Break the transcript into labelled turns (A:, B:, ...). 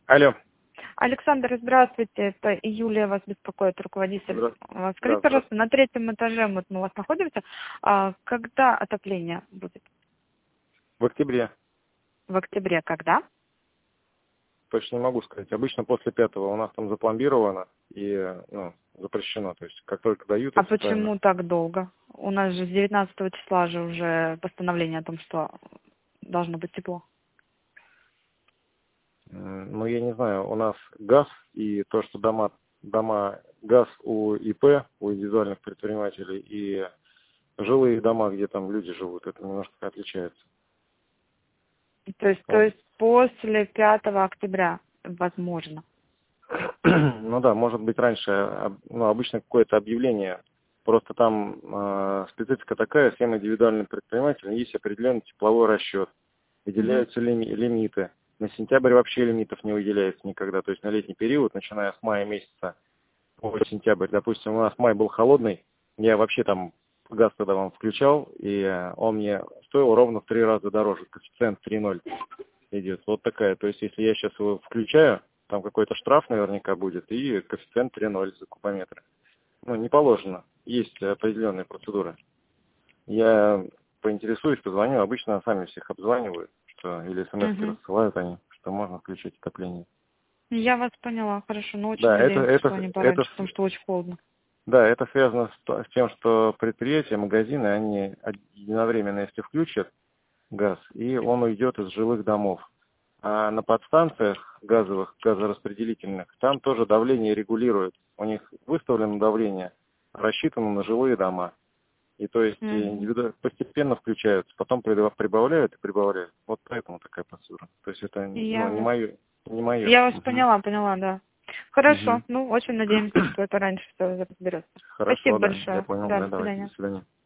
A: Алло.
B: Александр, здравствуйте. Это Юлия вас беспокоит, руководитель. Скажите, пожалуйста, на третьем этаже мы у вас находимся. Когда отопление будет?
A: В октябре.
B: В октябре когда?
A: Точно не могу сказать. Обычно после 5-го у нас там запломбировано и запрещено. То есть как только дают...
B: А почему так долго? У нас же с 19 числа же уже постановление о том, что должно быть тепло.
A: Ну, я не знаю, у нас газ и то, что дома газ у ИП, у индивидуальных предпринимателей, и жилые дома, где там люди живут, это немножко отличается.
B: То есть после 5 октября возможно?
A: Ну да, может быть раньше, обычно какое-то объявление. Просто там специфика такая, всем индивидуальным предпринимателям есть определенный тепловой расчет, выделяются лимиты. На сентябрь вообще лимитов не выделяется никогда. То есть на летний период, начиная с мая месяца по сентябрь. Допустим, у нас май был холодный, я вообще там газ тогда вам включал, и он мне стоил ровно в 3 раза дороже. Коэффициент 3,0 идет. Вот такая. То есть если я сейчас его включаю, там какой-то штраф наверняка будет, и коэффициент 3,0 за кубометр. Ну, не положено. Есть определенные процедуры. Я поинтересуюсь, позвоню. Обычно сами всех обзванивают, что или смс-ки рассылают они, что можно включить отопление.
B: Я вас поняла, хорошо, но очень
A: Да,
B: надеемся, что они пораньше, потому что очень холодно.
A: Да, это связано с тем, что предприятия, магазины, они единовременно, если включат газ, и он уйдет из жилых домов. А на подстанциях газовых, газораспределительных, там тоже давление регулируют. У них выставлено давление, рассчитано на жилые дома. И то есть постепенно включаются, потом прибавляют и прибавляют. Вот поэтому такая процедура. То есть это не мое.
B: Я вас поняла, да. Хорошо, очень надеемся, что это раньше все разберется.
A: Хорошо,
B: Спасибо
A: да,
B: большое.
A: я понял.
B: Да,
A: Да,
B: до
A: давайте,
B: свидания.
A: до свидания.